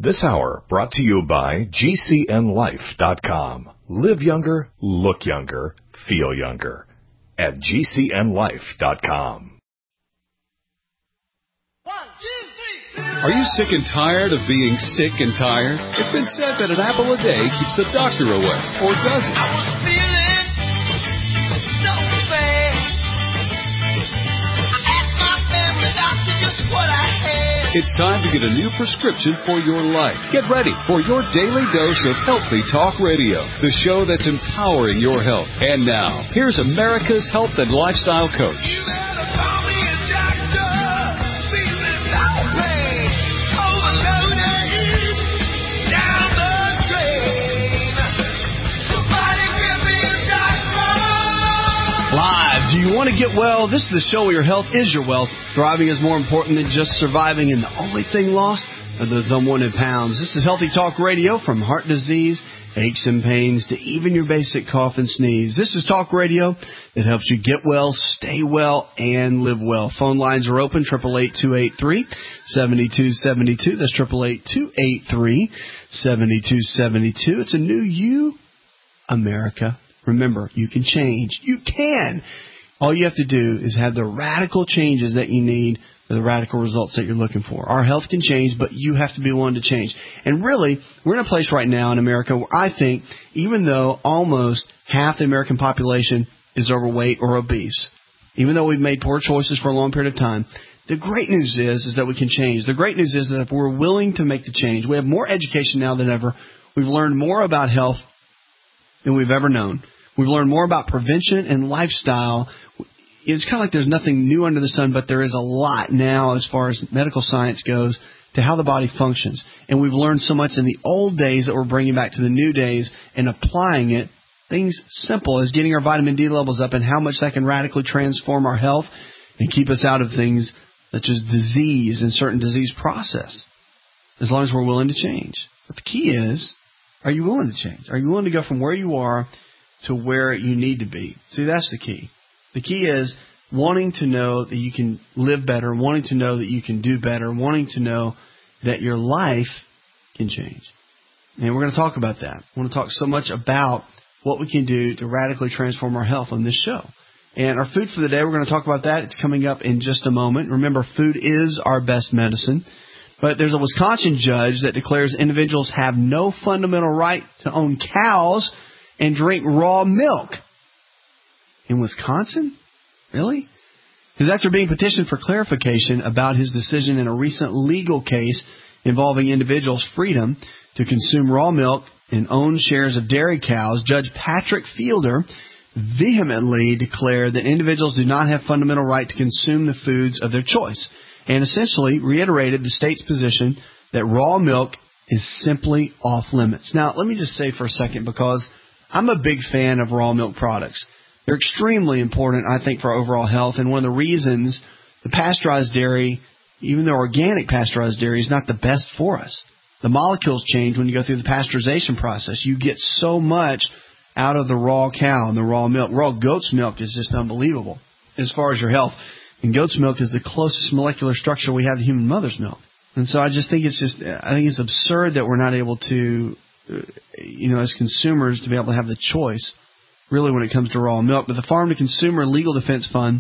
This hour brought to you by GCNLife.com. Live younger, look younger, feel younger at GCNLife.com. 1, 2, 3. Are you sick and tired of being sick and tired? It's been said that an apple a day keeps the doctor away, or does it? I was feeling so bad. I asked my family doctor just what I had. It's time to get a new prescription for your life. Get ready for your daily dose of Healthy Talk Radio, the show that's empowering your health. And now, here's America's health and lifestyle coach. You better call me a doctor. Feeling so bad. Overloaded. Down the drain. Somebody give me a doctor. Live. Do you want to get well? This is the show where your health is your wealth. Thriving is more important than just surviving, and the only thing lost are those unwanted pounds. This is Healthy Talk Radio, from heart disease, aches and pains, to even your basic cough and sneeze. This is talk radio that helps you get well, stay well, and live well. Phone lines are open, 888-283-7272. That's 888-283-7272. It's a new you, America. Remember, you can change. You can. All you have to do is have the radical changes that you need for the radical results that you're looking for. Our health can change, but you have to be willing to change. And really, we're in a place right now in America where I think, even though almost half the American population is overweight or obese, even though we've made poor choices for a long period of time, the great news is that we can change. The great news is that if we're willing to make the change, we have more education now than ever. We've learned more about health than we've ever known. We've learned more about prevention and lifestyle. It's kind of like there's nothing new under the sun, but there is a lot now as far as medical science goes to how the body functions. And we've learned so much in the old days that we're bringing back to the new days and applying it. Things simple as getting our vitamin D levels up and how much that can radically transform our health and keep us out of things such as disease and certain disease process, as long as we're willing to change. But the key is, are you willing to change? Are you willing to go from where you are to where you need to be? See, that's the key. The key is wanting to know that you can live better, wanting to know that you can do better, wanting to know that your life can change. And we're going to talk about that. I want to talk so much about what we can do to radically transform our health on this show. And our food for the day, we're going to talk about that. It's coming up in just a moment. Remember, food is our best medicine. But there's a Wisconsin judge that declares individuals have no fundamental right to own cows and drink raw milk. In Wisconsin? Really? Because after being petitioned for clarification about his decision in a recent legal case involving individuals' freedom to consume raw milk and own shares of dairy cows, Judge Patrick Fielder vehemently declared that individuals do not have fundamental right to consume the foods of their choice, and essentially reiterated the state's position that raw milk is simply off limits. Now, let me just say for a second, because I'm a big fan of raw milk products. They're extremely important, I think, for our overall health, and one of the reasons the pasteurized dairy, even the organic pasteurized dairy, is not the best for us. The molecules change when you go through the pasteurization process. You get so much out of the raw cow and the raw milk. Raw goat's milk is just unbelievable as far as your health. And goat's milk is the closest molecular structure we have to human mother's milk. And so I just think I think it's absurd that we're not able to, as consumers, to be able to have the choice, really, when it comes to raw milk. But the Farm to Consumer Legal Defense Fund,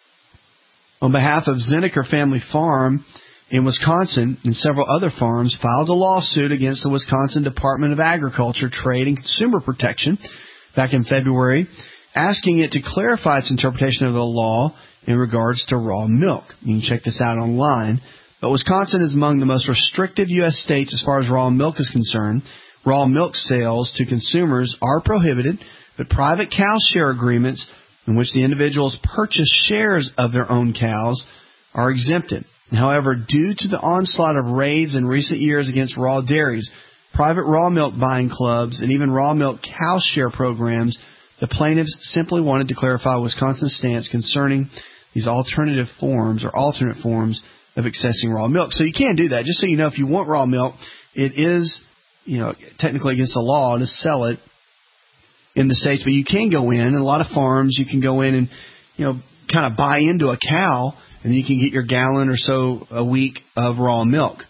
on behalf of Zinnecker Family Farm in Wisconsin and several other farms, filed a lawsuit against the Wisconsin Department of Agriculture, Trade, and Consumer Protection back in February, asking it to clarify its interpretation of the law in regards to raw milk. You can check this out online. But Wisconsin is among the most restrictive U.S. states as far as raw milk is concerned. Raw milk sales to consumers are prohibited, but private cow share agreements in which the individuals purchase shares of their own cows are exempted. However, due to the onslaught of raids in recent years against raw dairies, private raw milk buying clubs, and even raw milk cow share programs, the plaintiffs simply wanted to clarify Wisconsin's stance concerning these alternate forms of accessing raw milk. So you can do that. Just so you know, if you want raw milk, it is, technically against the law to sell it in the States, but you can go in, and a lot of farms, you can go in and, kind of buy into a cow, and you can get your gallon or so a week of raw milk.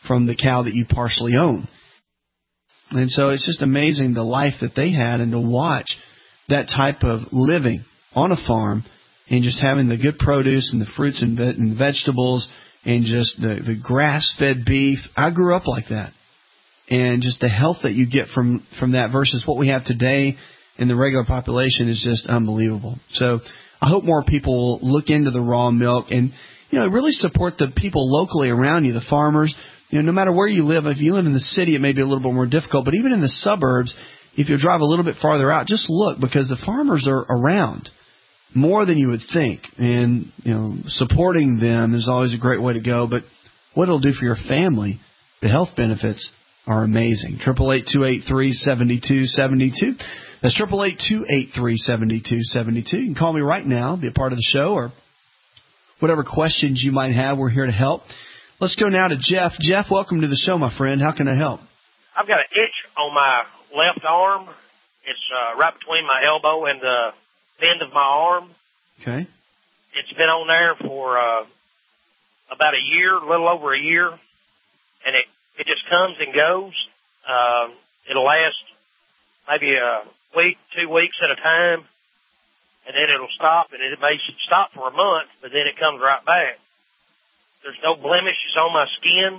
from the cow that you partially own. And so it's just amazing the life that they had, and to watch that type of living on a farm and just having the good produce and the fruits and the vegetables and just the grass-fed beef. I grew up like that. And just the health that you get from that versus what we have today in the regular population is just unbelievable. So I hope more people will look into the raw milk and, really support the people locally around you, the farmers. No matter where you live, if you live in the city, it may be a little bit more difficult. But even in the suburbs, if you drive a little bit farther out, just look, because the farmers are around more than you would think. And, supporting them is always a great way to go. But what it'll do for your family, the health benefits are amazing. 888-283-7272. That's 888-283-7272. You can call me right now, be a part of the show, or whatever questions you might have. We're here to help. Let's go now to Jeff. Jeff, welcome to the show, my friend. How can I help? I've got an itch on my left arm. It's right between my elbow and the end of my arm. Okay. It's been on there for about a year, a little over a year, and it just comes and goes. It'll last maybe a week, 2 weeks at a time, and then it'll stop, and it may stop for a month, but then it comes right back. There's no blemishes on my skin.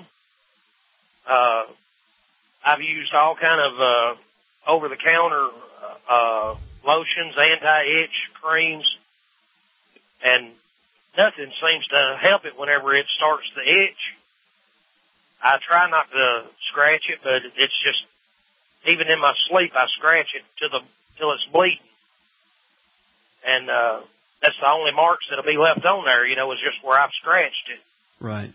I've used all kind of over-the-counter lotions, anti-itch creams, and nothing seems to help it whenever it starts to itch. I try not to scratch it, but it's just, even in my sleep, I scratch it till it's bleeding. And that's the only marks that'll be left on there, is just where I've scratched it. Right.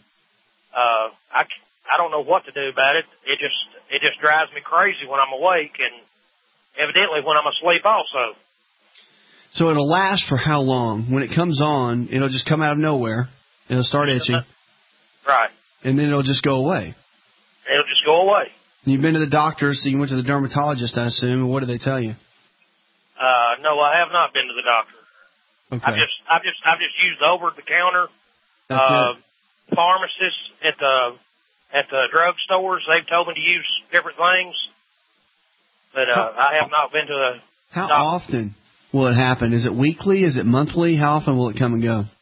I don't know what to do about it. It just drives me crazy when I'm awake, and evidently when I'm asleep also. So it'll last for how long? When it comes on, it'll just come out of nowhere. It'll start itching. Right. And then it'll just go away. It'll just go away. You've been to the doctor, so you went to the dermatologist, I assume. And what did they tell you? No, I have not been to the doctor. Okay. I've just used over-the-counter. That's it. Pharmacists at the drug stores, they've told me to use different things, but I have not been to the How doctor. often will it happen? Is it weekly? Is it monthly? How often will it come and go?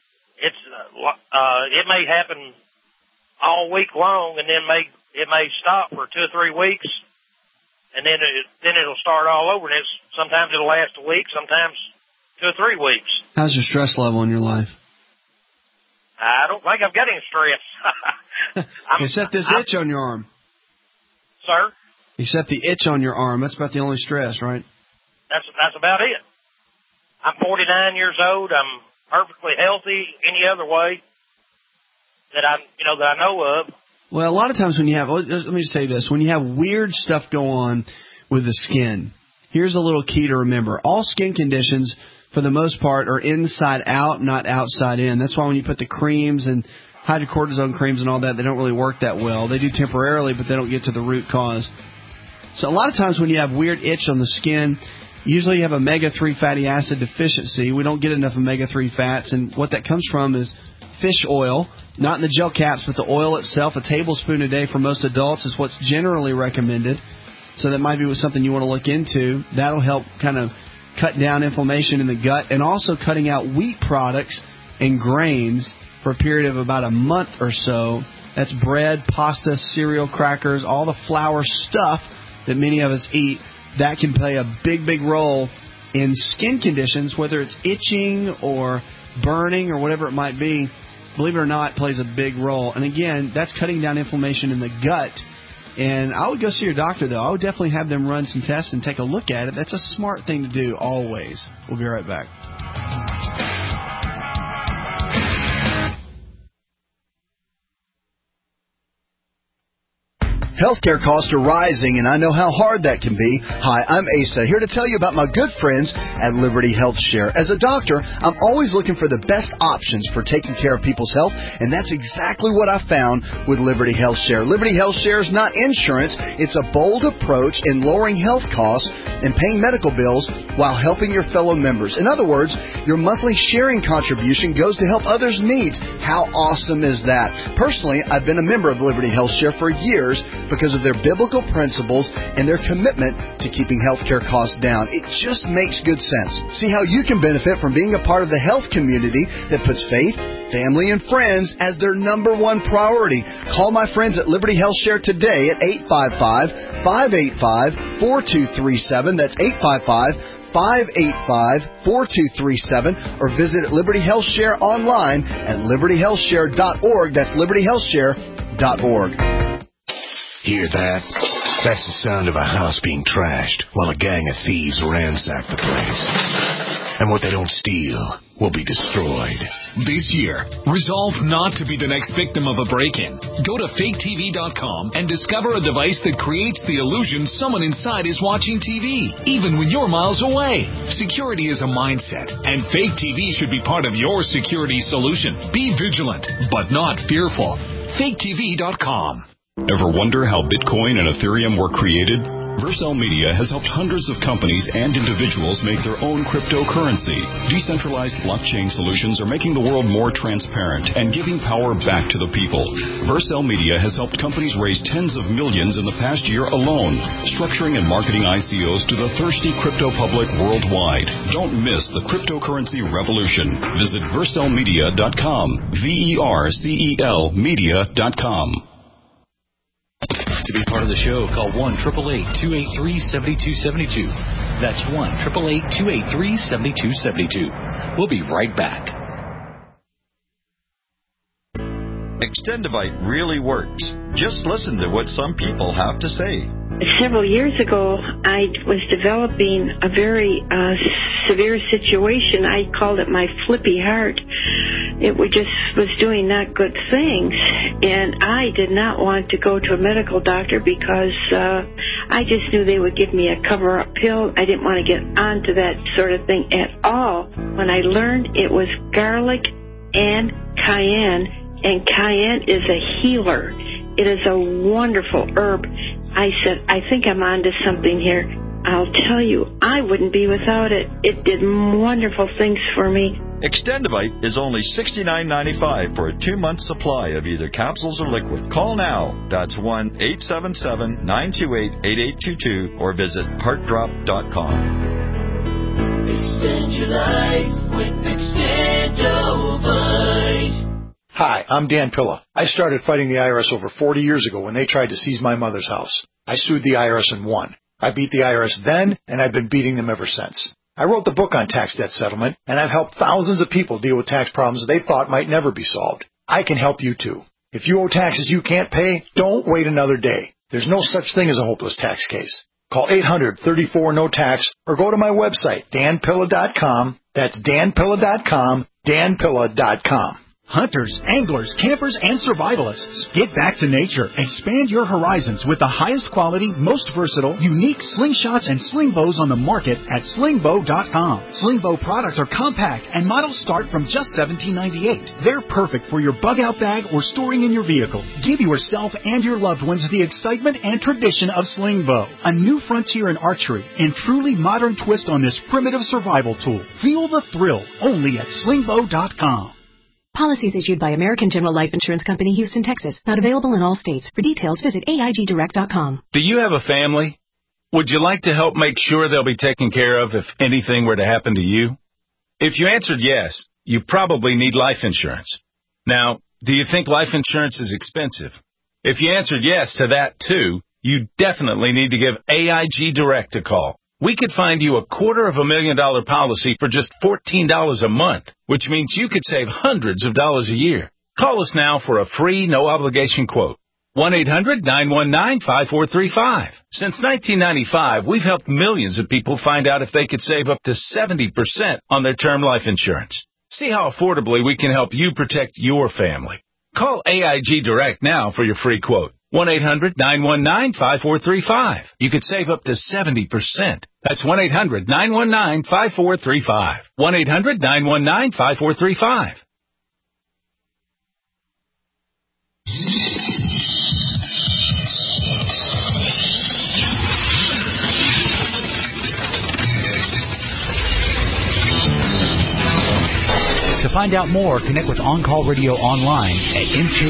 It may happen all week long, and then it may stop for 2 or 3 weeks, and then it'll start all over. And sometimes it'll last a week, sometimes 2 or 3 weeks. How's your stress level in your life? I don't think I've got any stress. Except this itch on your arm. Sir? Except the itch on your arm. That's about the only stress, right? That's about it. I'm 49 years old. I'm perfectly healthy any other way that I know of. Well, a lot of times when you have, let me just say this, when you have weird stuff go on with the skin, here's a little key to remember. All skin conditions, for the most part, are inside out, not outside in. That's why when you put the creams and hydrocortisone creams and all that, they don't really work that well. They do temporarily, but they don't get to the root cause. So a lot of times when you have weird itch on the skin, usually you have omega-3 fatty acid deficiency. We don't get enough omega-3 fats, and what that comes from is fish oil, not in the gel caps, but the oil itself. A tablespoon a day for most adults is what's generally recommended. So that might be something you want to look into. That'll help kind of cut down inflammation in the gut, and also cutting out wheat products and grains for a period of about a month or so. That's bread, pasta, cereal, crackers, all the flour stuff that many of us eat. That can play a big, big role in skin conditions, whether it's itching or burning or whatever it might be. Believe it or not, it plays a big role. And again, that's cutting down inflammation in the gut. And I would go see your doctor, though. I would definitely have them run some tests and take a look at it. That's a smart thing to do always. We'll be right back. Healthcare costs are rising, and I know how hard that can be. Hi, I'm Asa, here to tell you about my good friends at Liberty Health Share. As a doctor, I'm always looking for the best options for taking care of people's health, and that's exactly what I found with Liberty Health Share. Liberty Health Share is not insurance. It's a bold approach in lowering health costs and paying medical bills while helping your fellow members. In other words, your monthly sharing contribution goes to help others' needs. How awesome is that? Personally, I've been a member of Liberty Health Share for years because of their biblical principles and their commitment to keeping healthcare costs down. It just makes good sense. See how you can benefit from being a part of the health community that puts faith, family, and friends as their number one priority. Call my friends at Liberty Health Share today at 855-585-4237. That's 855-585-4237, or visit Liberty Health Share online at libertyhealthshare.org. That's libertyhealthshare.org. Hear that? That's the sound of a house being trashed while a gang of thieves ransack the place. And what they don't steal will be destroyed. This year, resolve not to be the next victim of a break-in. Go to faketv.com and discover a device that creates the illusion someone inside is watching TV, even when you're miles away. Security is a mindset, and Fake TV should be part of your security solution. Be vigilant, but not fearful. faketv.com. Ever wonder how Bitcoin and Ethereum were created? Vercel Media has helped hundreds of companies and individuals make their own cryptocurrency. Decentralized blockchain solutions are making the world more transparent and giving power back to the people. Vercel Media has helped companies raise tens of millions in the past year alone, structuring and marketing ICOs to the thirsty crypto public worldwide. Don't miss the cryptocurrency revolution. Visit vercelmedia.com, VERCEL media.com. To be part of the show, call 1-888-283-7272. That's 1-888-283-7272. We'll be right back. Extendivite really works. Just listen to what some people have to say. Several years ago, I was developing a very severe situation. I called it my flippy heart. It was doing not good things, and I did not want to go to a medical doctor because I just knew they would give me a cover-up pill. I didn't want to get onto that sort of thing at all. When I learned it was garlic and cayenne is a healer. It is a wonderful herb. I said, I think I'm onto something here. I'll tell you, I wouldn't be without it. It did wonderful things for me. Extendivite is only $69.95 for a 2-month supply of either capsules or liquid. Call now. That's 1-877-928-8822 or visit heartdrop.com. Extend your life with Extendivite. Hi, I'm Dan Pilla. I started fighting the IRS over 40 years ago when they tried to seize my mother's house. I sued the IRS and won. I beat the IRS then, and I've been beating them ever since. I wrote the book on tax debt settlement, and I've helped thousands of people deal with tax problems they thought might never be solved. I can help you too. If you owe taxes you can't pay, don't wait another day. There's no such thing as a hopeless tax case. Call 800-34-NO-TAX or go to my website, danpilla.com. That's danpilla.com, danpilla.com. Hunters, anglers, campers, and survivalists. Get back to nature. Expand your horizons with the highest quality, most versatile, unique slingshots and sling bows on the market at slingbow.com. Sling bow products are compact and models start from just $17.98. They're perfect for your bug-out bag or storing in your vehicle. Give yourself and your loved ones the excitement and tradition of sling bow. A new frontier in archery and truly modern twist on this primitive survival tool. Feel the thrill only at slingbow.com. Policies issued by American General Life Insurance Company, Houston, Texas. Not available in all states. For details, visit AIGdirect.com. Do you have a family? Would you like to help make sure they'll be taken care of if anything were to happen to you? If you answered yes, you probably need life insurance. Now, do you think life insurance is expensive? If you answered yes to that too, you definitely need to give AIG Direct a call. We could find you a $250,000 policy for just $14 a month, which means you could save hundreds of dollars a year. Call us now for a free, no-obligation quote. 1-800-919-5435. Since 1995, we've helped millions of people find out if they could save up to 70% on their term life insurance. See how affordably we can help you protect your family. Call AIG Direct now for your free quote. 1-800-919-5435. You could save up to 70%. That's 1-800-919-5435. 1-800-919-5435. To find out more, connect with On Call Radio online at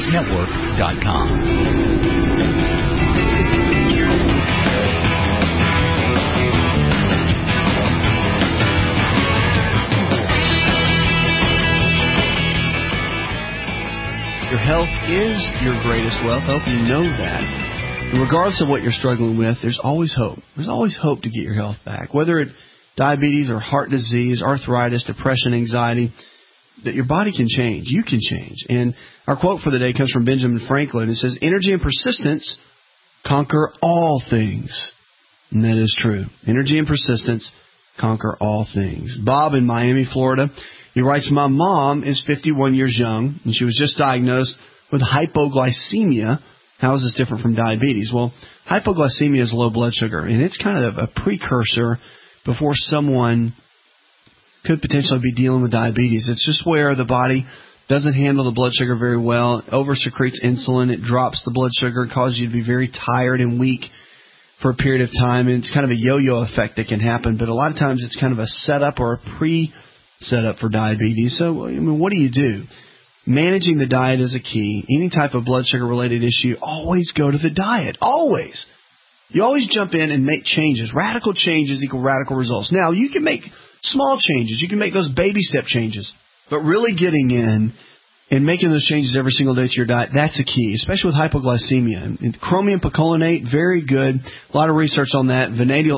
InShapeNetwork.com. Your health is your greatest wealth. I hope you know that. And regardless of what you're struggling with, there's always hope. There's always hope to get your health back. Whether it's diabetes or heart disease, arthritis, depression, anxiety, that your body can change. You can change. And our quote for the day comes from Benjamin Franklin. It says, energy and persistence conquer all things. And that is true. Energy and persistence conquer all things. Bob in Miami, Florida, he writes, my mom is 51 years young, and she was just diagnosed with hypoglycemia. How is this different from diabetes? Well, hypoglycemia is low blood sugar, and it's kind of a precursor before someone could potentially be dealing with diabetes. It's just where the body doesn't handle the blood sugar very well, over-secretes insulin, it drops the blood sugar, causes you to be very tired and weak for a period of time, and it's kind of a yo-yo effect that can happen, but a lot of times it's kind of a setup or a pre-setup for diabetes. So, I mean, what do you do? Managing the diet is a key. Any type of blood sugar-related issue, always go to the diet. Always. You always jump in and make changes. Radical changes equal radical results. Now, you can make small changes. You can make those baby step changes. But really getting in and making those changes every single day to your diet, that's a key, especially with hypoglycemia. And chromium picolinate, very good. A lot of research on that.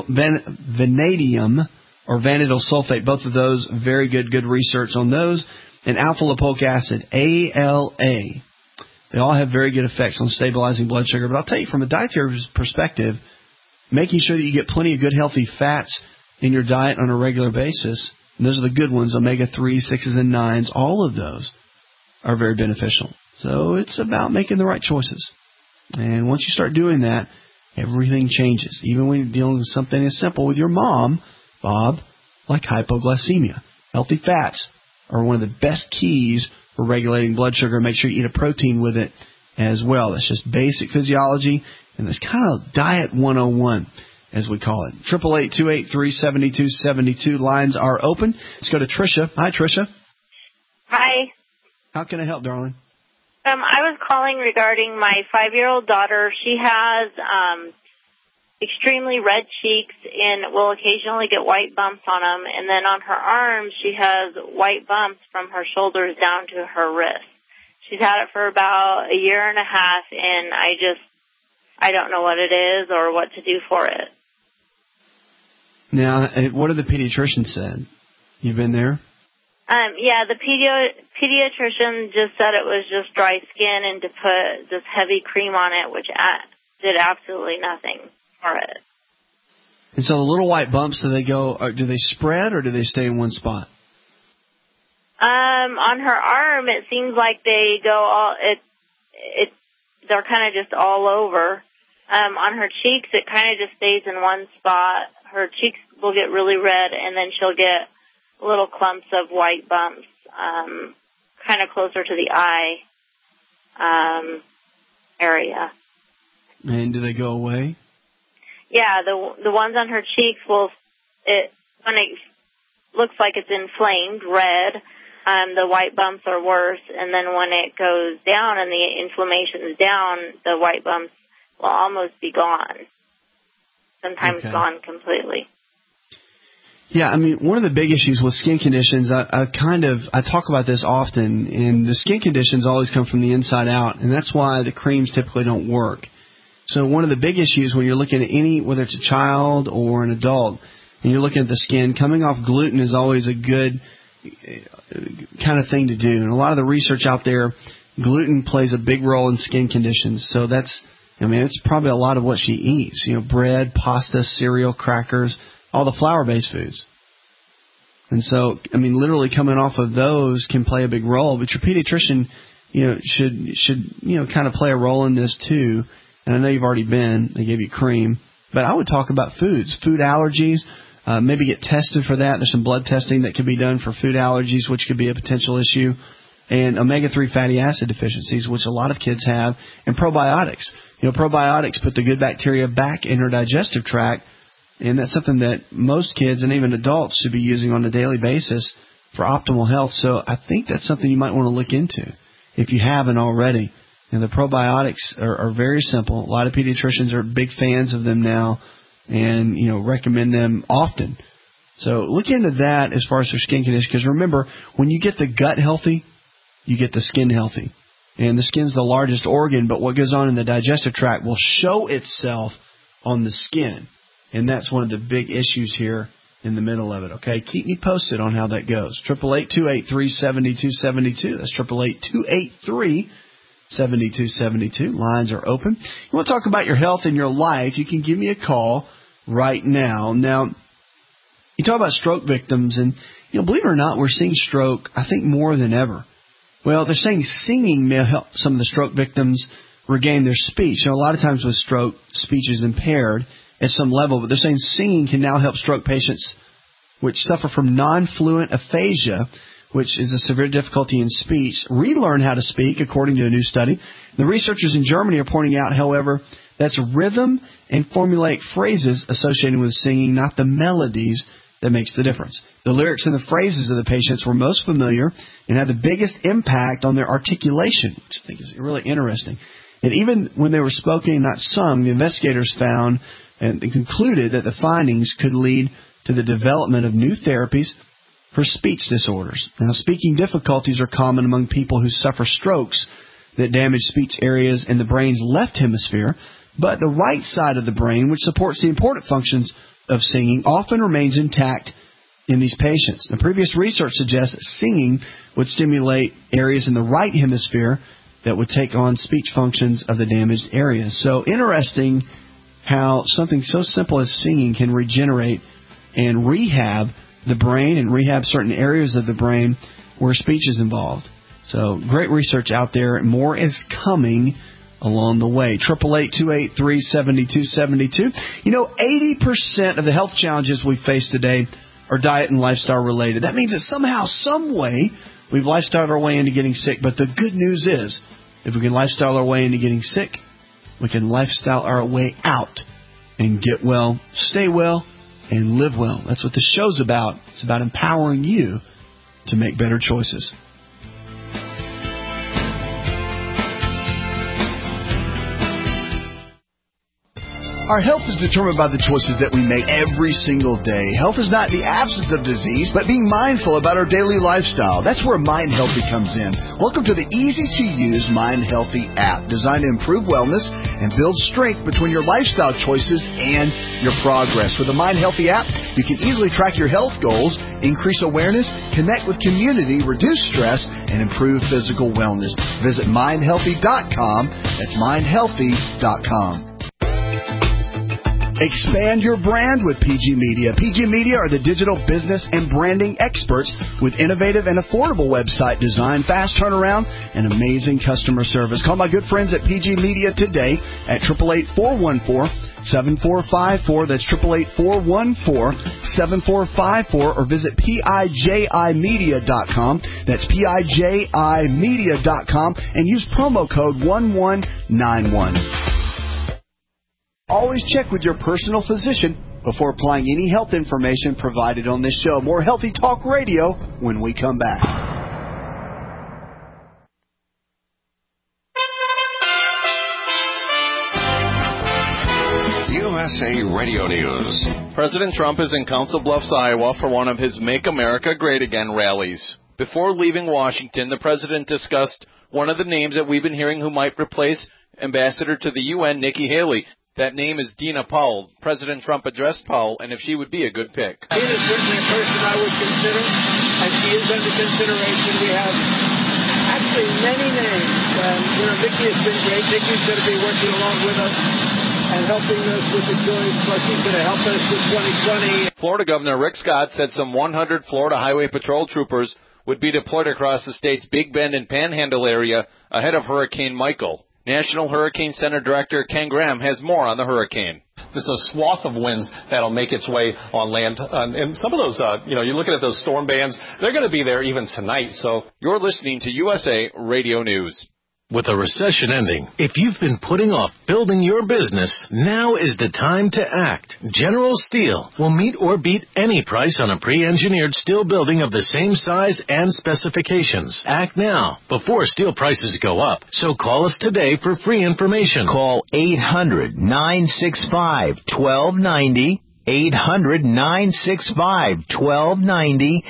Vanadium or vanadyl sulfate, both of those, very good research on those. And alpha-lipoic acid, ALA. They all have very good effects on stabilizing blood sugar. But I'll tell you, from a dietary perspective, making sure that you get plenty of good healthy fats in your diet on a regular basis, and those are the good ones, omega-3, 6s, and 9s, all of those are very beneficial. So it's about making the right choices. And once you start doing that, everything changes. Even when you're dealing with something as simple with your mom, Bob, like hypoglycemia. Healthy fats are one of the best keys for regulating blood sugar. Make sure you eat a protein with it as well. That's just basic physiology, and that's kind of diet 101. As we call it. 888-283-7272. Lines are open. Let's go to Tricia. Hi, Tricia. Hi. How can I help, darling? I was calling regarding my 5-year-old daughter. She has extremely red cheeks and will occasionally get white bumps on them. And then on her arms, she has white bumps from her shoulders down to her wrist. She's had it for about a year and a half, and I don't know what it is or what to do for it. Now, what did the pediatrician said? You've been there? Yeah, the pediatrician just said it was just dry skin and to put this heavy cream on it, which did absolutely nothing for it. And so the little white bumps, do they spread or do they stay in one spot? On her arm, it seems like they go they're kind of just all over. On her cheeks, it kind of just stays in one spot. Her cheeks will get really red, and then she'll get little clumps of white bumps, kind of closer to the eye area. And do they go away? Yeah, the ones on her cheeks when it looks like it's inflamed, red, the white bumps are worse, and then when it goes down and the inflammation is down, the white bumps will almost be gone. Sometimes gone completely. Yeah, I mean, one of the big issues with skin conditions, I talk about this often, and the skin conditions always come from the inside out, and that's why the creams typically don't work. So one of the big issues when you're looking at whether it's a child or an adult, and you're looking at the skin, coming off gluten is always a good kind of thing to do. And a lot of the research out there, gluten plays a big role in skin conditions. So it's probably a lot of what she eats. Bread, pasta, cereal, crackers, all the flour-based foods. And so, literally coming off of those can play a big role. But your pediatrician, should kind of play a role in this too. And I know you've already been. They gave you cream. But I would talk about foods, food allergies. Maybe get tested for that. There's some blood testing that could be done for food allergies, which could be a potential issue. And omega-3 fatty acid deficiencies, which a lot of kids have. And probiotics. Probiotics put the good bacteria back in our digestive tract. And that's something that most kids and even adults should be using on a daily basis for optimal health. So I think that's something you might want to look into if you haven't already. And the probiotics are very simple. A lot of pediatricians are big fans of them now and, recommend them often. So look into that as far as their skin condition. Because remember, when you get the gut healthy, you get the skin healthy. And the skin's the largest organ, but what goes on in the digestive tract will show itself on the skin. And that's one of the big issues here in the middle of it, okay? Keep me posted on how that goes. 888-283-7272. That's 888-283-7272. Lines are open. You want to talk about your health and your life, you can give me a call right now. Now, you talk about stroke victims, and believe it or not, we're seeing stroke, I think, more than ever. Well, they're saying singing may help some of the stroke victims regain their speech. A lot of times with stroke, speech is impaired at some level, but they're saying singing can now help stroke patients which suffer from non-fluent aphasia, which is a severe difficulty in speech, relearn how to speak, according to a new study. The researchers in Germany are pointing out, however, that's rhythm and formulaic phrases associated with singing, not the melodies, that makes the difference. The lyrics and the phrases of the patients were most familiar and had the biggest impact on their articulation, which I think is really interesting. And even when they were spoken and not sung, the investigators found and concluded that the findings could lead to the development of new therapies for speech disorders. Now, speaking difficulties are common among people who suffer strokes that damage speech areas in the brain's left hemisphere, but the right side of the brain, which supports the important functions of singing, often remains intact in these patients. The previous research suggests that singing would stimulate areas in the right hemisphere that would take on speech functions of the damaged areas. So interesting how something so simple as singing can regenerate and rehab the brain and rehab certain areas of the brain where speech is involved. So great research out there, and more is coming along the way. 888-283-7272. 80% of the health challenges we face today are diet and lifestyle related. That means that somehow, some way, we've lifestyled our way into getting sick. But the good news is, if we can lifestyle our way into getting sick, we can lifestyle our way out and get well, stay well, and live well. That's what the show's about. It's about empowering you to make better choices. Our health is determined by the choices that we make every single day. Health is not the absence of disease, but being mindful about our daily lifestyle. That's where Mind Healthy comes in. Welcome to the easy-to-use Mind Healthy app, designed to improve wellness and build strength between your lifestyle choices and your progress. With the Mind Healthy app, you can easily track your health goals, increase awareness, connect with community, reduce stress, and improve physical wellness. Visit mindhealthy.com. That's mindhealthy.com. Expand your brand with PG Media. PG Media are the digital business and branding experts with innovative and affordable website design, fast turnaround, and amazing customer service. Call my good friends at PG Media today at 888-414-7454. That's 888-414-7454, or visit PIJImedia.com. That's PIJImedia.com, and use promo code 1191. Always check with your personal physician before applying any health information provided on this show. More Healthy Talk Radio when we come back. USA Radio News. President Trump is in Council Bluffs, Iowa for one of his Make America Great Again rallies. Before leaving Washington, the president discussed one of the names that we've been hearing who might replace Ambassador to the UN, Nikki Haley. That name is Dina Powell. President Trump addressed Powell, and if she would be a good pick. Dina is certainly a person I would consider, and she is under consideration. We have actually many names. Nikki has been great. Nikki's going to be working along with us and helping us with the choice. Plus, she's going to help us with 2020. Florida Governor Rick Scott said some 100 Florida Highway Patrol troopers would be deployed across the state's Big Bend and Panhandle area ahead of Hurricane Michael. National Hurricane Center Director Ken Graham has more on the hurricane. This is a swath of winds that'll make its way on land. And some of those, you're looking at those storm bands, they're going to be there even tonight. So you're listening to USA Radio News. With a recession ending, if you've been putting off building your business, now is the time to act. General Steel will meet or beat any price on a pre-engineered steel building of the same size and specifications. Act now, before steel prices go up. So call us today for free information. Call 800-965-1290. 800-965-1290,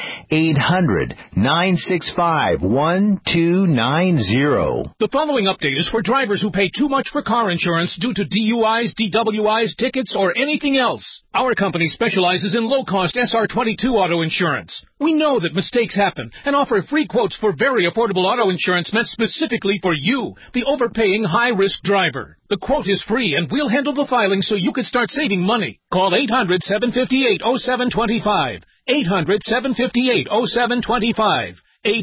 800-965-1290. The following update is for drivers who pay too much for car insurance due to DUIs, DWIs, tickets, or anything else. Our company specializes in low-cost SR22 auto insurance. We know that mistakes happen and offer free quotes for very affordable auto insurance meant specifically for you, the overpaying high-risk driver. The quote is free, and we'll handle the filing so you can start saving money. Call 800-758-0725. 800-758-0725.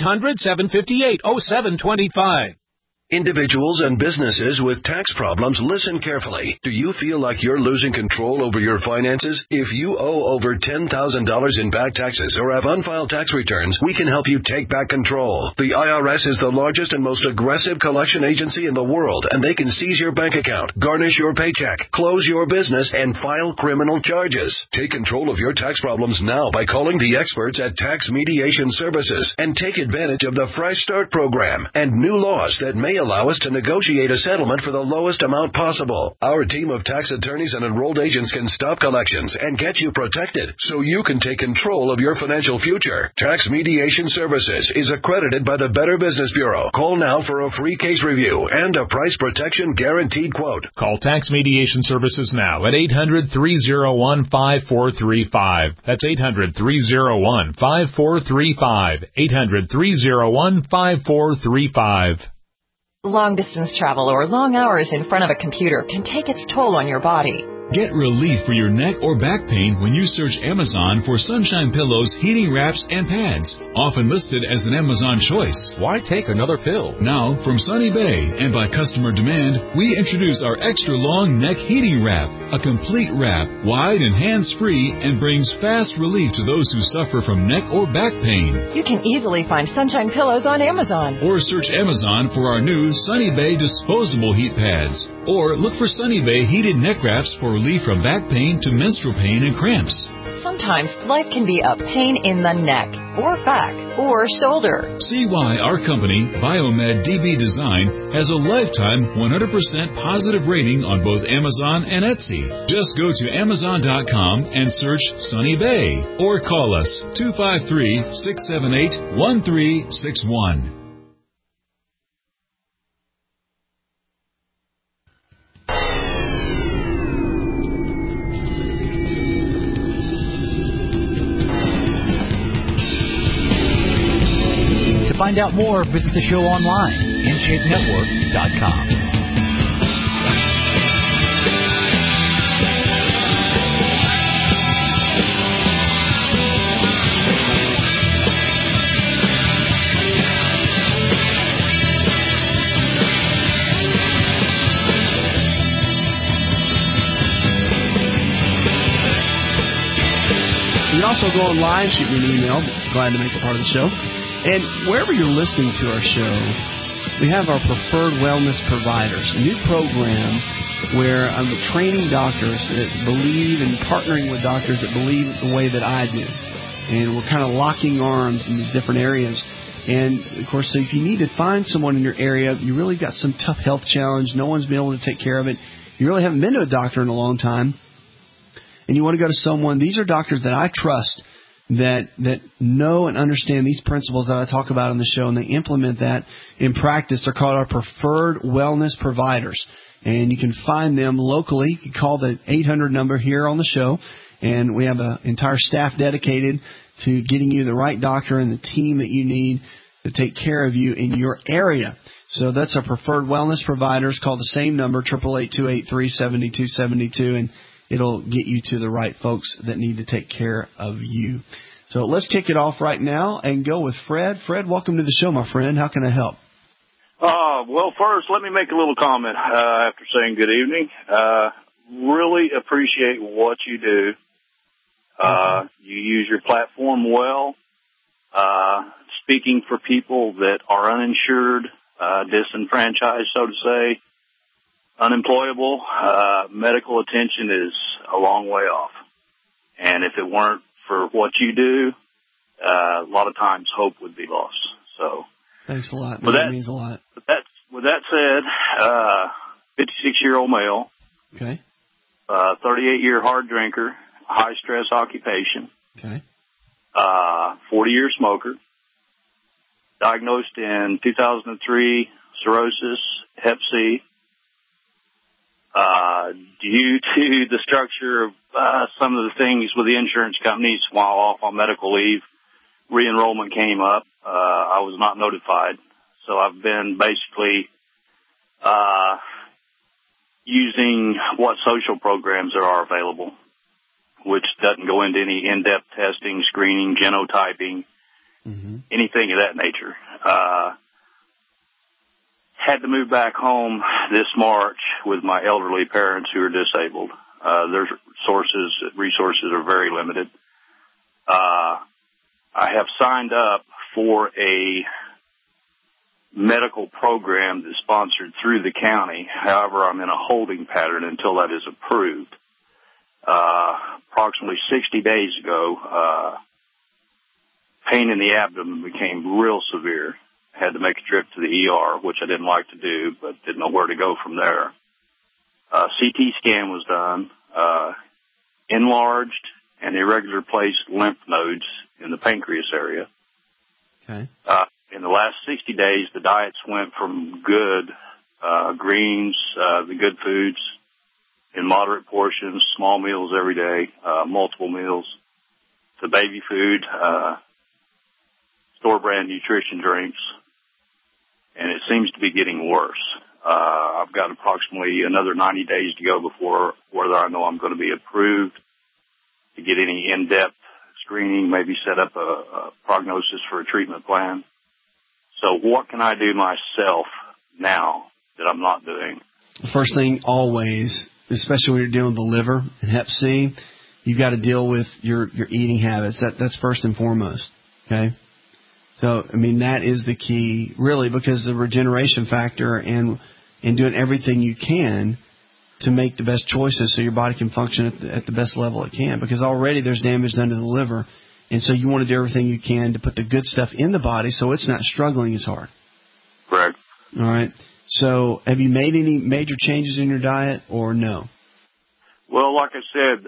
800-758-0725. Individuals and businesses with tax problems, listen carefully. Do you feel like you're losing control over your finances? If you owe over $10,000 in back taxes or have unfiled tax returns, we can help you take back control. The IRS is the largest and most aggressive collection agency in the world, and they can seize your bank account, garnish your paycheck, close your business, and file criminal charges. Take control of your tax problems now by calling the experts at Tax Mediation Services and take advantage of the Fresh Start program and new laws that may allow us to negotiate a settlement for the lowest amount possible. Our team of tax attorneys and enrolled agents can stop collections and get you protected so you can take control of your financial future. Tax Mediation Services is accredited by the Better Business Bureau. Call now for a free case review and a price protection guaranteed quote. Call Tax Mediation Services now at 800-301-5435. That's 800-301-5435. 800-301-5435. Long-distance travel or long hours in front of a computer can take its toll on your body. Get relief for your neck or back pain when you search Amazon for Sunshine Pillows, heating wraps, and pads, often listed as an Amazon choice. Why take another pill? Now, from Sunny Bay and by customer demand, we introduce our extra long neck heating wrap, a complete wrap, wide and hands-free, and brings fast relief to those who suffer from neck or back pain. You can easily find Sunshine Pillows on Amazon. Or search Amazon for our new Sunny Bay disposable heat pads. Or look for Sunny Bay heated neck wraps for relief from back pain to menstrual pain and cramps. Sometimes life can be a pain in the neck, or back, or shoulder. See why our company, Biomed DB Design, has a lifetime 100% positive rating on both Amazon and Etsy. Just go to Amazon.com and search Sunny Bay, or call us 253-678-1361. To find out more, visit the show online, InShapeNetwork.com. You can also go online, shoot me an email. Glad to make it part of the show. And wherever you're listening to our show, we have our Preferred Wellness Providers, a new program where I'm training doctors that believe and partnering with doctors that believe the way that I do. And we're kind of locking arms in these different areas. And, of course, so if you need to find someone in your area, you really got some tough health challenge, no one's been able to take care of it, you really haven't been to a doctor in a long time, and you want to go to someone, these are doctors that I trust that know and understand these principles that I talk about on the show, and they implement that in practice. They're called our Preferred Wellness Providers, and you can find them locally. You can call the 800 number here on the show, and we have an entire staff dedicated to getting you the right doctor and the team that you need to take care of you in your area. So that's our Preferred Wellness Providers. Call the same number, 888-283-7272, and it'll get you to the right folks that need to take care of you. So let's kick it off right now and go with Fred. Fred, welcome to the show, my friend. How can I help? Well, first, let me make a little comment after saying good evening. Really appreciate what you do. You use your platform well, speaking for people that are uninsured, disenfranchised, so to say, unemployable. Medical attention is a long way off. And if it weren't for what you do, a lot of times hope would be lost. So, thanks a lot. That means a lot. With that said, 56-year-old male. Okay. 38-year hard drinker, high-stress occupation. Okay. 40-year smoker. Diagnosed in 2003, cirrhosis, Hep C. Due to the structure of some of the things with the insurance companies while off on medical leave, re-enrollment came up. I was not notified. So I've been basically using what social programs there are available, which doesn't go into any in-depth testing, screening, genotyping, anything of that nature. Had to move back home this March with my elderly parents who are disabled. Their resources are very limited. I have signed up for a medical program that's sponsored through the county. However, I'm in a holding pattern until that is approved. Approximately 60 days ago, pain in the abdomen became real severe. Had to make a trip to the ER, which I didn't like to do, but didn't know where to go from there. CT scan was done. Enlarged and irregular placed lymph nodes in the pancreas area. Okay. In the last 60 days, the diets went from good, greens, the good foods in moderate portions, small meals every day, multiple meals, to baby food, store brand nutrition drinks, and it seems to be getting worse. I've got approximately another 90 days to go before whether I know I'm going to be approved to get any in-depth screening, maybe set up a prognosis for a treatment plan. So what can I do myself now that I'm not doing? The first thing always, especially when you're dealing with the liver and Hep C, you've got to deal with your eating habits. That's first and foremost. Okay? So, I mean, that is the key, really, because the regeneration factor and doing everything you can to make the best choices so your body can function at the best level it can, because already there's damage done to the liver, and so you want to do everything you can to put the good stuff in the body so it's not struggling as hard. Correct. All right. So have you made any major changes in your diet or no? Well, like I said,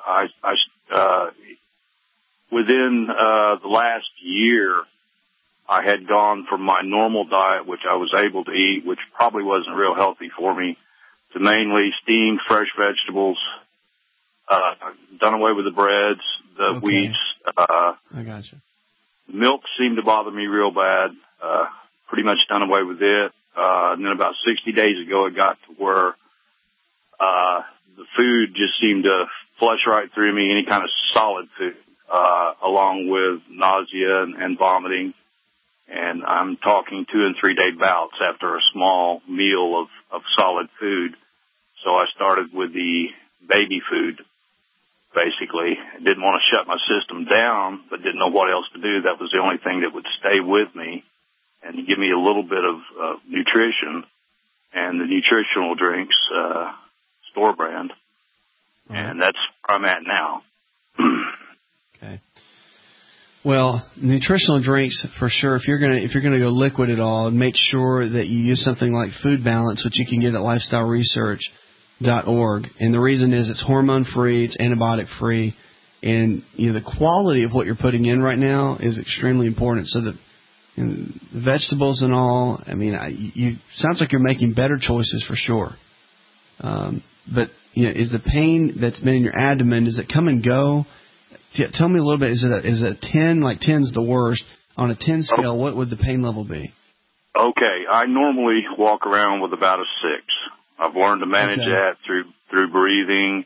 within the last year, I had gone from my normal diet, which I was able to eat, which probably wasn't real healthy for me, to mainly steamed fresh vegetables, done away with the breads, the wheats. I got you. Milk seemed to bother me real bad, pretty much done away with it. And then about 60 days ago, it got to where the food just seemed to flush right through me, any kind of solid food, along with nausea and vomiting. And I'm talking 2 and 3 day bouts after a small meal of solid food. So I started with the baby food, basically. I didn't want to shut my system down, but didn't know what else to do. That was the only thing that would stay with me and give me a little bit of nutrition. And the nutritional drinks, store brand. And that's where I'm at now. Okay. Well, nutritional drinks for sure. If you're gonna go liquid at all, make sure that you use something like Food Balance, which you can get at lifestyleresearch.org. And the reason is it's hormone free, it's antibiotic free, and the quality of what you're putting in right now is extremely important. So that the vegetables and all, I mean, you sounds like you're making better choices for sure. But is the pain that's been in your abdomen, does it come and go? Tell me a little bit. Is it a 10? Like 10's the worst. On a 10 scale, what would the pain level be? Okay, I normally walk around with about a 6. I've learned to manage that through breathing,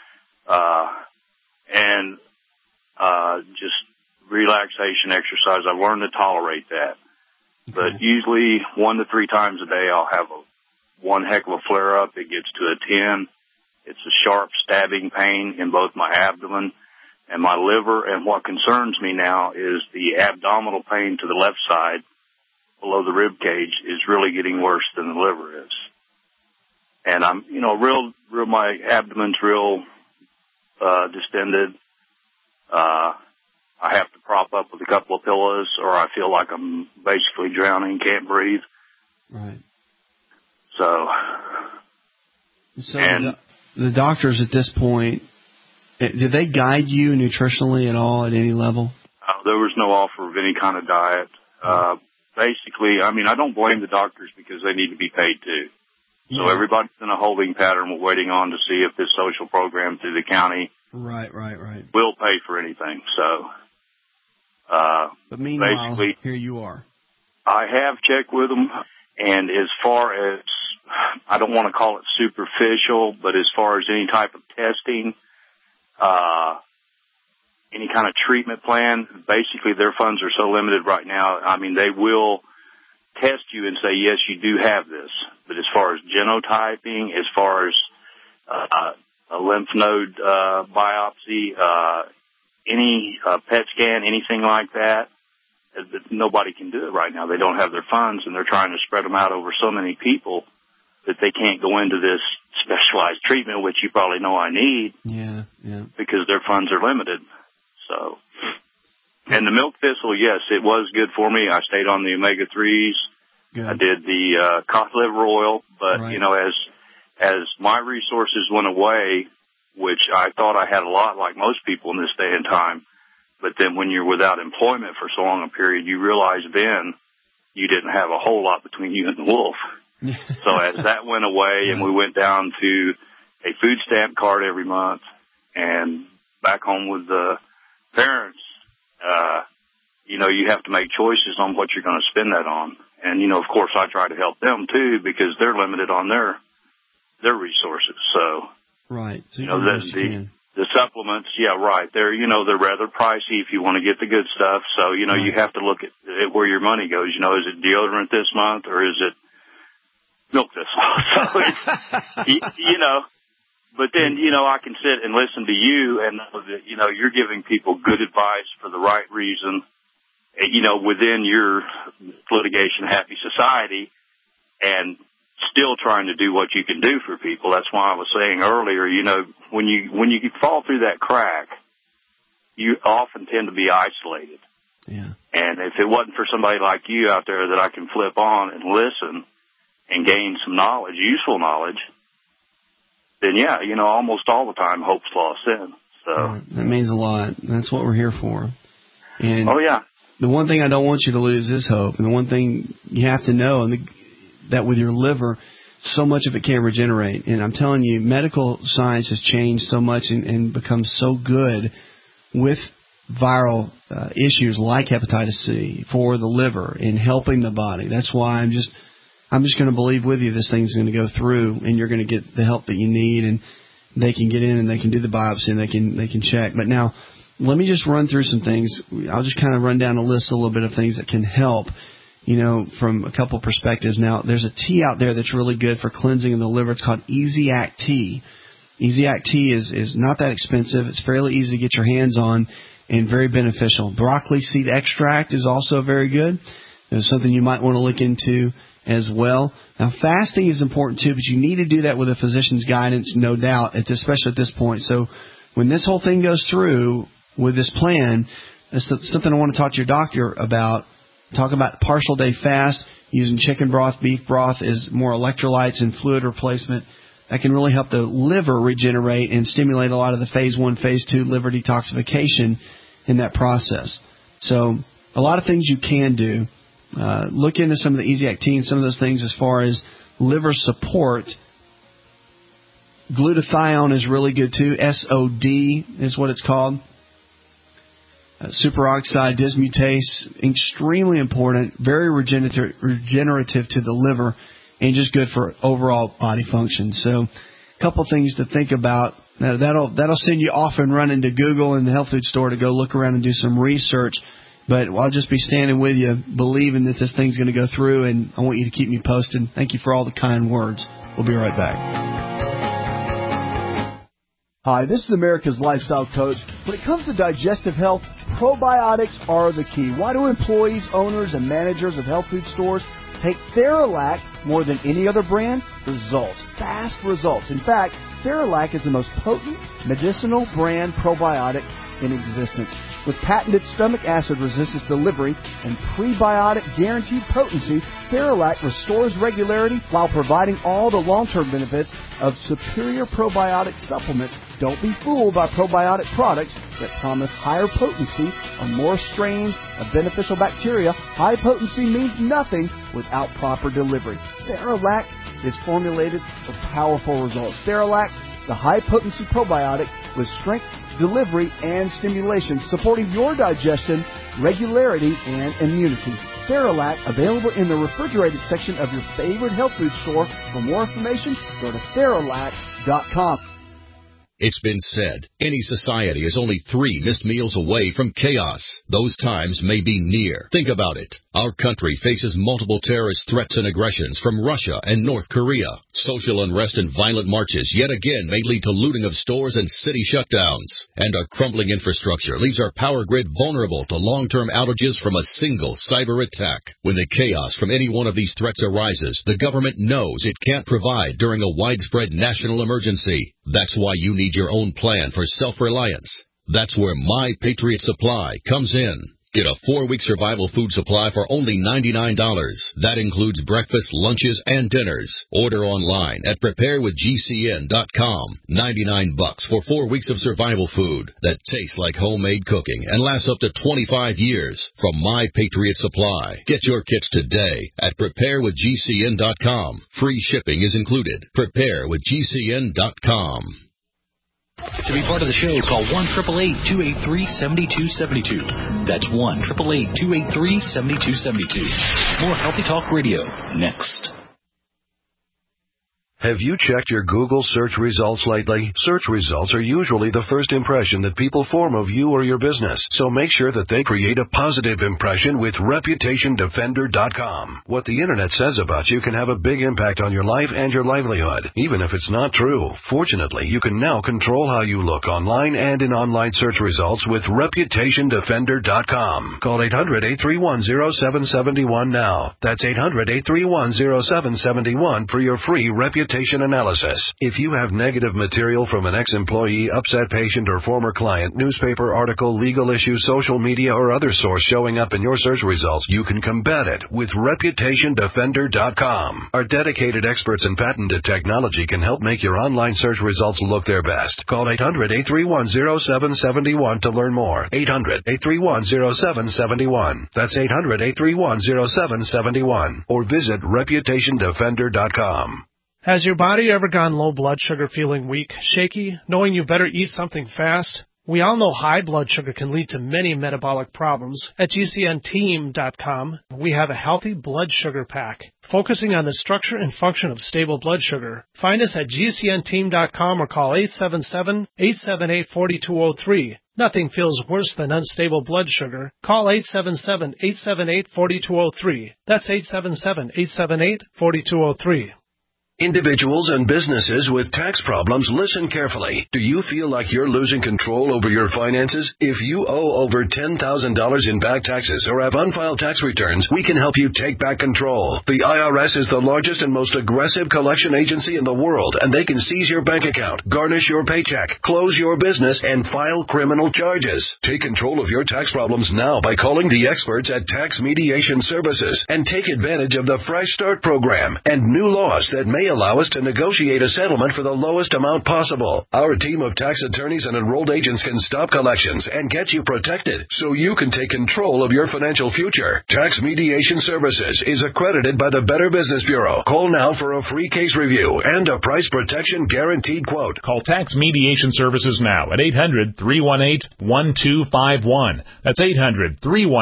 and just relaxation exercise. I've learned to tolerate that. But usually 1 to 3 times a day I'll have one heck of a flare-up. It gets to a 10. It's a sharp stabbing pain in both my abdomen and my liver. And what concerns me now is the abdominal pain to the left side below the rib cage is really getting worse than the liver is. And I'm, my abdomen's real distended. I have to prop up with a couple of pillows or I feel like I'm basically drowning, can't breathe. Right. So and the doctors at this point, did they guide you nutritionally at all at any level? There was no offer of any kind of diet. Basically, I don't blame the doctors because they need to be paid too. So everybody's in a holding pattern waiting on to see if this social program through the county will pay for anything. So, but meanwhile, basically, here you are. I have checked with them, and as far as, I don't want to call it superficial, but as far as any type of testing, any kind of treatment plan, basically their funds are so limited right now. They will test you and say, yes, you do have this. But as far as genotyping, as far as a lymph node biopsy, any PET scan, anything like that, nobody can do it right now. They don't have their funds, and they're trying to spread them out over so many people that they can't go into this specialized treatment, which you probably know I need. Yeah. Because their funds are limited. So, and the milk thistle, yes, it was good for me. I stayed on the omega-3s. Good. I did the cod liver oil, but, as my resources went away, which I thought I had a lot like most people in this day and time, but then when you're without employment for so long a period, you realize then you didn't have a whole lot between you and the wolf. So as that went away and we went down to a food stamp card every month and back home with the parents, you have to make choices on what you're going to spend that on. And, of course, I try to help them, too, because they're limited on their resources. So, right. So the supplements, they're rather pricey if you want to get the good stuff. So, you have to look at where your money goes. Is it deodorant this month or is it milk this month? So, but then, I can sit and listen to you and know that, you're giving people good advice for the right reason, within your litigation happy society and still trying to do what you can do for people. That's why I was saying earlier, when you fall through that crack, you often tend to be isolated. Yeah. And if it wasn't for somebody like you out there that I can flip on and listen and gain some knowledge, useful knowledge, then almost all the time hope's lost in. So that means a lot. That's what we're here for. And the one thing I don't want you to lose is hope. And the one thing you have to know, that with your liver, so much of it can't regenerate. And I'm telling you, medical science has changed so much and become so good with viral issues like hepatitis C for the liver in helping the body. That's why I'm just going to believe with you this thing's going to go through and you're going to get the help that you need, and they can get in and they can do the biopsy and they can check. But now, let me just run through some things. I'll just kind of run down a list a little bit of things that can help, from a couple perspectives. Now, there's a tea out there that's really good for cleansing of the liver. It's called Easy-Act Tea. Easy-Act Tea is not that expensive. It's fairly easy to get your hands on and very beneficial. Broccoli seed extract is also very good. It's something you might want to look into as well. Now, fasting is important too, but you need to do that with a physician's guidance, no doubt, especially at this point. So when this whole thing goes through with this plan, it's something I want to talk to your doctor about. Talk about partial day fast, using chicken broth, beef broth as more electrolytes and fluid replacement. That can really help the liver regenerate and stimulate a lot of the phase 1, phase 2 liver detoxification in that process. So a lot of things you can do. Look into some of the Easy-Act Tea and some of those things as far as liver support. Glutathione is really good too. SOD is what it's called. Superoxide dismutase, extremely important, very regenerative to the liver, and just good for overall body function. So, a couple things to think about. Now, that'll send you off and running to Google and the health food store to go look around and do some research But I'll just be standing with you, believing that this thing's going to go through, and I want you to keep me posted. Thank you for all the kind words. We'll be right back. Hi, this is America's Lifestyle Coach. When it comes to digestive health, probiotics are the key. Why do employees, owners, and managers of health food stores take Theralac more than any other brand? Results. Fast results. In fact, Theralac is the most potent medicinal brand probiotic in existence. With patented stomach acid resistance delivery and prebiotic guaranteed potency, Theralac restores regularity while providing all the long-term benefits of superior probiotic supplements. Don't be fooled by probiotic products that promise higher potency or more strains of beneficial bacteria. High potency means nothing without proper delivery. Theralac is formulated for powerful results. Theralac, the high-potency probiotic with strength, delivery, and stimulation, supporting your digestion, regularity, and immunity. Theralac, available in the refrigerated section of your favorite health food store. For more information, go to Theralac.com. It's been said, any society is only 3 missed meals away from chaos. Those times may be near. Think about it. Our country faces multiple terrorist threats and aggressions from Russia and North Korea. Social unrest and violent marches yet again may lead to looting of stores and city shutdowns. And our crumbling infrastructure leaves our power grid vulnerable to long-term outages from a single cyber attack. When the chaos from any one of these threats arises, the government knows it can't provide during a widespread national emergency. That's why you need your own plan for self-reliance. That's where My Patriot Supply comes in. Get a 4-week survival food supply for only $99. That includes breakfast, lunches, and dinners. Order online at preparewithgcn.com. $99 for 4 weeks of survival food that tastes like homemade cooking and lasts up to 25 years from My Patriot Supply. Get your kits today at preparewithgcn.com. Free shipping is included. Preparewithgcn.com. To be part of the show, call 1-888-283-7272. That's 1-888-283-7272. More Healthy Talk Radio next. Have you checked your Google search results lately? Search results are usually the first impression that people form of you or your business, so make sure that they create a positive impression with ReputationDefender.com. What the Internet says about you can have a big impact on your life and your livelihood, even if it's not true. Fortunately, you can now control how you look online and in online search results with ReputationDefender.com. Call 800-831-0771 now. That's 800-831-0771 for your free reputation analysis. If you have negative material from an ex-employee, upset patient, or former client, newspaper article, legal issue, social media, or other source showing up in your search results, you can combat it with ReputationDefender.com. Our dedicated experts in patented technology can help make your online search results look their best. Call 800-831-0771 to learn more. 800-831-0771. That's 800-831-0771. Or visit ReputationDefender.com. Has your body ever gone low blood sugar, feeling weak, shaky, knowing you better eat something fast? We all know high blood sugar can lead to many metabolic problems. At GCNteam.com, we have a healthy blood sugar pack, focusing on the structure and function of stable blood sugar. Find us at GCNteam.com or call 877-878-4203. Nothing feels worse than unstable blood sugar. Call 877-878-4203. That's 877-878-4203. Individuals and businesses with tax problems, listen carefully. Do you feel like you're losing control over your finances? If you owe over $10,000 in back taxes or have unfiled tax returns, we can help you take back control. The IRS is the largest and most aggressive collection agency in the world, and they can seize your bank account, garnish your paycheck, close your business, and file criminal charges. Take control of your tax problems now by calling the experts at Tax Mediation Services and take advantage of the Fresh Start program and new laws that may allow us to negotiate a settlement for the lowest amount possible. Our team of tax attorneys and enrolled agents can stop collections and get you protected so you can take control of your financial future. Tax Mediation Services is accredited by the Better Business Bureau. Call now for a free case review and a price protection guaranteed quote. Call Tax Mediation Services now at 800-318-1251. That's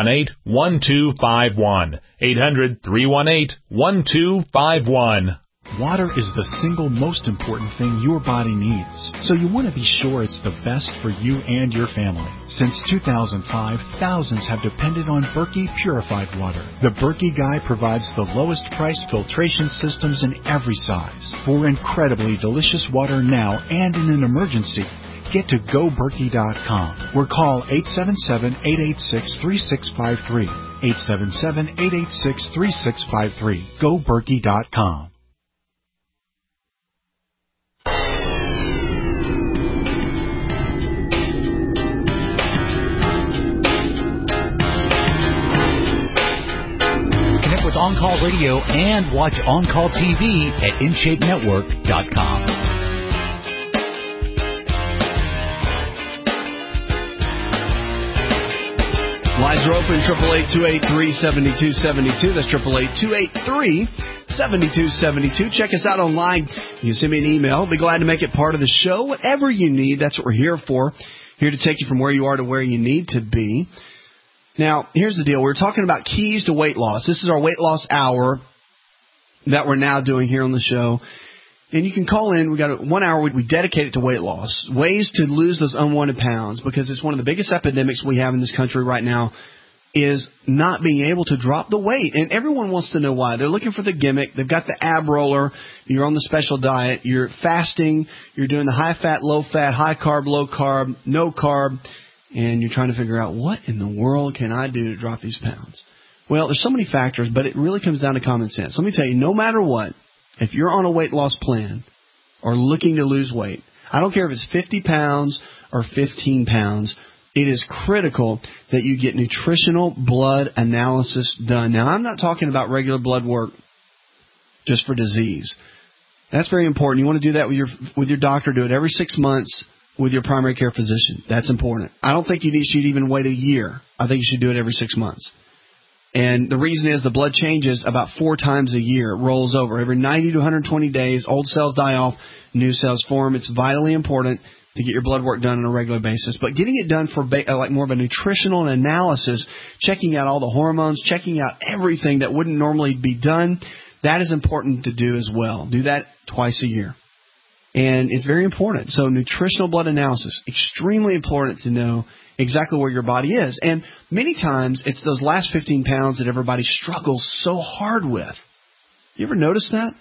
800-318-1251. 800-318-1251. Water is the single most important thing your body needs, so you want to be sure it's the best for you and your family. Since 2005, thousands have depended on Berkey purified water. The Berkey Guy provides the lowest priced filtration systems in every size. For incredibly delicious water now and in an emergency, get to GoBerkey.com or call 877-886-3653. 877-886-3653. GoBerkey.com. Connect with On Call Radio and watch On Call TV at InShapeNetwork.com. Lines are open, 888-283-7272. That's 888-283-7272. Check us out online. You can send me an email. Be glad to make it part of the show. Whatever you need, that's what we're here for. Here to take you from where you are to where you need to be. Now, here's the deal. We're talking about keys to weight loss. This is our weight loss hour that we're now doing here on the show. And you can call in. We got 1 hour. We dedicate it to weight loss, ways to lose those unwanted pounds, because it's one of the biggest epidemics we have in this country right now is not being able to drop the weight. And everyone wants to know why. They're looking for the gimmick. They've got the ab roller. You're on the special diet. You're fasting. You're doing the high fat, low fat, high carb, low carb, no carb. And you're trying to figure out, what in the world can I do to drop these pounds? Well, there's so many factors, but it really comes down to common sense. Let me tell you, no matter what, if you're on a weight loss plan or looking to lose weight, I don't care if it's 50 pounds or 15 pounds, it is critical that you get nutritional blood analysis done. Now, I'm not talking about regular blood work just for disease. That's very important. You want to do that with your doctor. Do it every 6 months with your primary care physician. That's important. I don't think you should even wait a year. I think you should do it every 6 months. And the reason is the blood changes about 4 times a year. It rolls over. Every 90 to 120 days, old cells die off, new cells form. It's vitally important to get your blood work done on a regular basis. But getting it done for like more of a nutritional analysis, checking out all the hormones, checking out everything that wouldn't normally be done, that is important to do as well. Do that twice a year. And it's very important. So nutritional blood analysis, extremely important to know exactly where your body is. And many times it's those last 15 pounds that everybody struggles so hard with. You ever notice that?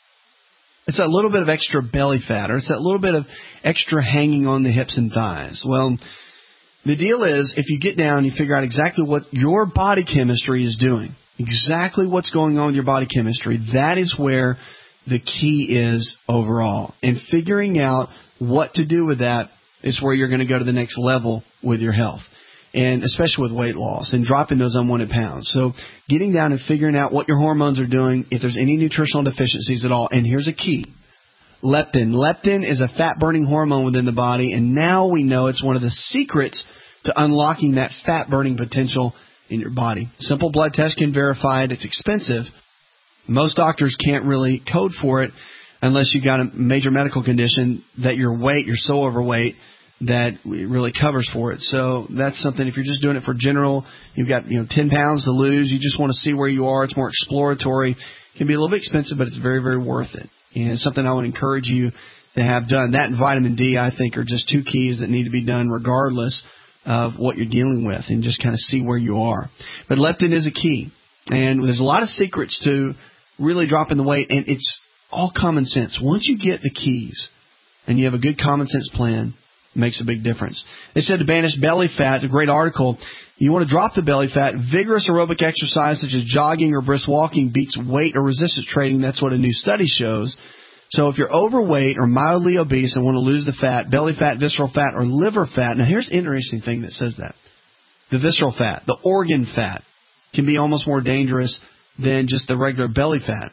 It's that little bit of extra belly fat, or it's that little bit of extra hanging on the hips and thighs. Well, the deal is, if you get down and you figure out exactly what your body chemistry is doing, exactly what's going on with your body chemistry, that is where the key is overall. And figuring out what to do with that is where you're going to go to the next level with your health, and especially with weight loss and dropping those unwanted pounds. So getting down and figuring out what your hormones are doing, if there's any nutritional deficiencies at all. And here's a key. Leptin. Leptin is a fat-burning hormone within the body, and now we know it's one of the secrets to unlocking that fat-burning potential in your body. Simple blood test can verify it. It's expensive. Most doctors can't really code for it unless you got a major medical condition that your weight, you're so overweight that it really covers for it. So that's something, if you're just doing it for general, you've got 10 pounds to lose, you just want to see where you are, it's more exploratory. It can be a little bit expensive, but it's very, very worth it. And it's something I would encourage you to have done. That and vitamin D, I think, are just 2 keys that need to be done regardless of what you're dealing with, and just kind of see where you are. But leptin is a key. And there's a lot of secrets to really dropping the weight, and it's all common sense. Once you get the keys and you have a good common sense plan, it makes a big difference. They said to banish belly fat, a great article. You want to drop the belly fat, vigorous aerobic exercise such as jogging or brisk walking beats weight or resistance training. That's what a new study shows. So if you're overweight or mildly obese and want to lose the fat, belly fat, visceral fat, or liver fat. Now here's an interesting thing that says that. The visceral fat, the organ fat, can be almost more dangerous than just the regular belly fat.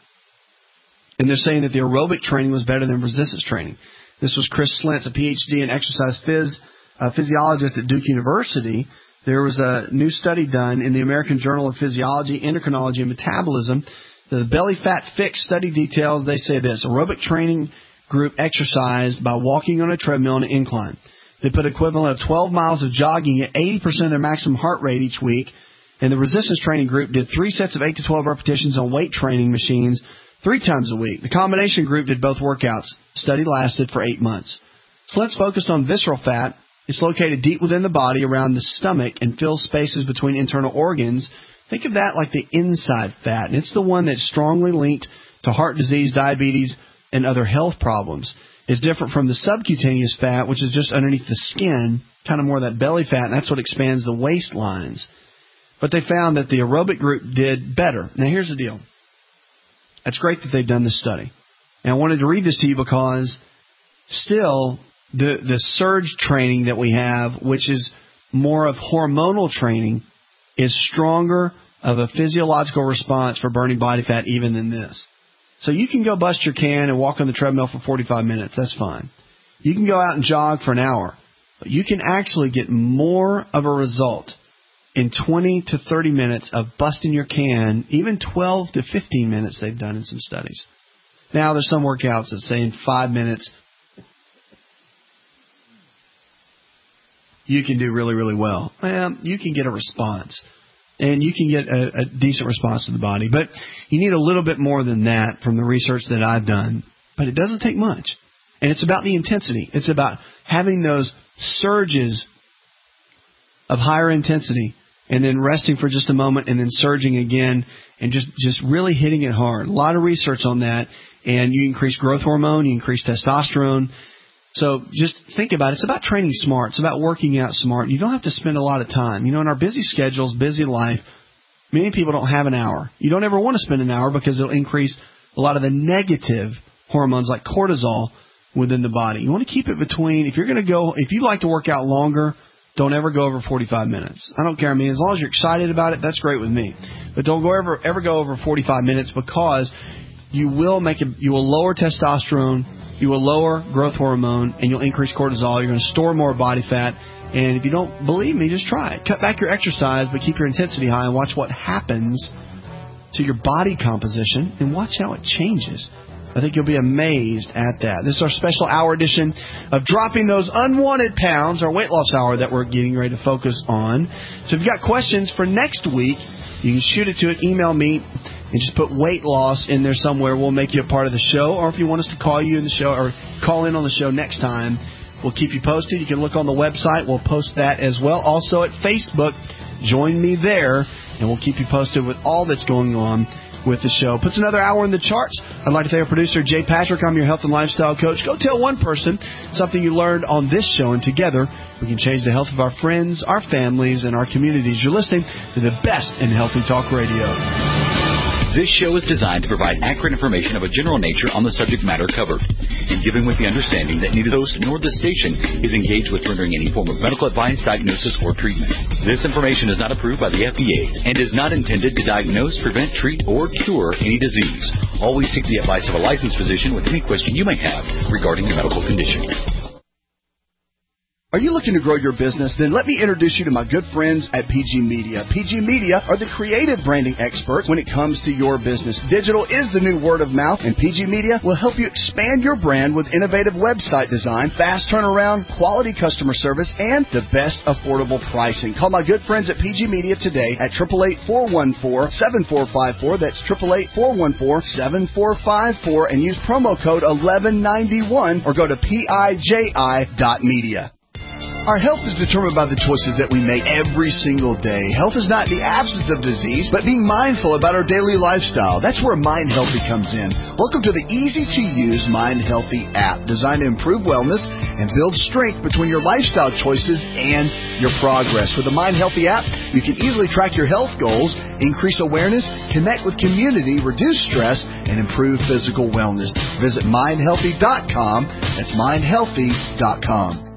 And they're saying that the aerobic training was better than resistance training. This was Chris Slentz, a PhD in exercise physiologist at Duke University. There was a new study done in the American Journal of Physiology, Endocrinology, and Metabolism. The belly fat fix study details, they say this: aerobic training group exercised by walking on a treadmill on an incline. They put equivalent of 12 miles of jogging at 80% of their maximum heart rate each week. And the resistance training group did 3 sets of 8 to 12 repetitions on weight training machines 3 times a week. The combination group did both workouts. Study lasted for 8 months. So let's focus on visceral fat. It's located deep within the body around the stomach and fills spaces between internal organs. Think of that like the inside fat, and it's the one that's strongly linked to heart disease, diabetes, and other health problems. It's different from the subcutaneous fat, which is just underneath the skin, kind of more of that belly fat, and that's what expands the waistlines. But they found that the aerobic group did better. Now, here's the deal. It's great that they've done this study. And I wanted to read this to you because still the surge training that we have, which is more of hormonal training, is stronger of a physiological response for burning body fat even than this. So you can go bust your can and walk on the treadmill for 45 minutes. That's fine. You can go out and jog for an hour. But you can actually get more of a result in 20 to 30 minutes of busting your can, even 12 to 15 minutes they've done in some studies. Now, there's some workouts that say in 5 minutes you can do really, really well. Well, you can get a response, and you can get a decent response to the body. But you need a little bit more than that from the research that I've done. But it doesn't take much. And it's about the intensity. It's about having those surges of higher intensity and then resting for just a moment and then surging again and just really hitting it hard. A lot of research on that. And you increase growth hormone, you increase testosterone. So just think about it. It's about training smart. It's about working out smart. You don't have to spend a lot of time. You know, in our busy schedules, busy life, many people don't have an hour. You don't ever want to spend an hour because it'll increase a lot of the negative hormones like cortisol within the body. You want to keep it between, if you like to work out longer, don't ever go over 45 minutes. I don't care. I mean, as long as you're excited about it, that's great with me. But don't ever go over 45 minutes because you will lower testosterone, you will lower growth hormone, and you'll increase cortisol. You're going to store more body fat. And if you don't believe me, just try it. Cut back your exercise, but keep your intensity high and watch what happens to your body composition and watch how it changes. I think you'll be amazed at that. This is our special hour edition of Dropping Those Unwanted Pounds, our weight loss hour that we're getting ready to focus on. So if you've got questions for next week, you can shoot it to it, email me, and just put weight loss in there somewhere. We'll make you a part of the show. Or if you want us to call you in the show or call in on the show next time, we'll keep you posted. You can look on the website. We'll post that as well. Also at Facebook, join me there, and we'll keep you posted with all that's going on with the show. Puts another hour in the charts. I'd like to thank our producer, Jay Patrick. I'm your health and lifestyle coach. Go tell one person something you learned on this show, and together we can change the health of our friends, our families, and our communities. You're listening to the best in healthy talk radio. This show is designed to provide accurate information of a general nature on the subject matter covered, and given with the understanding that neither the host nor the station is engaged with rendering any form of medical advice, diagnosis, or treatment. This information is not approved by the FDA and is not intended to diagnose, prevent, treat, or cure any disease. Always seek the advice of a licensed physician with any question you may have regarding your medical condition. Are you looking to grow your business? Then let me introduce you to my good friends at PG Media. PG Media are the creative branding experts when it comes to your business. Digital is the new word of mouth, and PG Media will help you expand your brand with innovative website design, fast turnaround, quality customer service, and the best affordable pricing. Call my good friends at PG Media today at 888-414-7454. That's 888-414-7454, and use promo code 1191 or go to PIJI.media. Our health is determined by the choices that we make every single day. Health is not the absence of disease, but being mindful about our daily lifestyle. That's where Mind Healthy comes in. Welcome to the easy-to-use Mind Healthy app, designed to improve wellness and build strength between your lifestyle choices and your progress. With the Mind Healthy app, you can easily track your health goals, increase awareness, connect with community, reduce stress, and improve physical wellness. Visit mindhealthy.com. That's mindhealthy.com.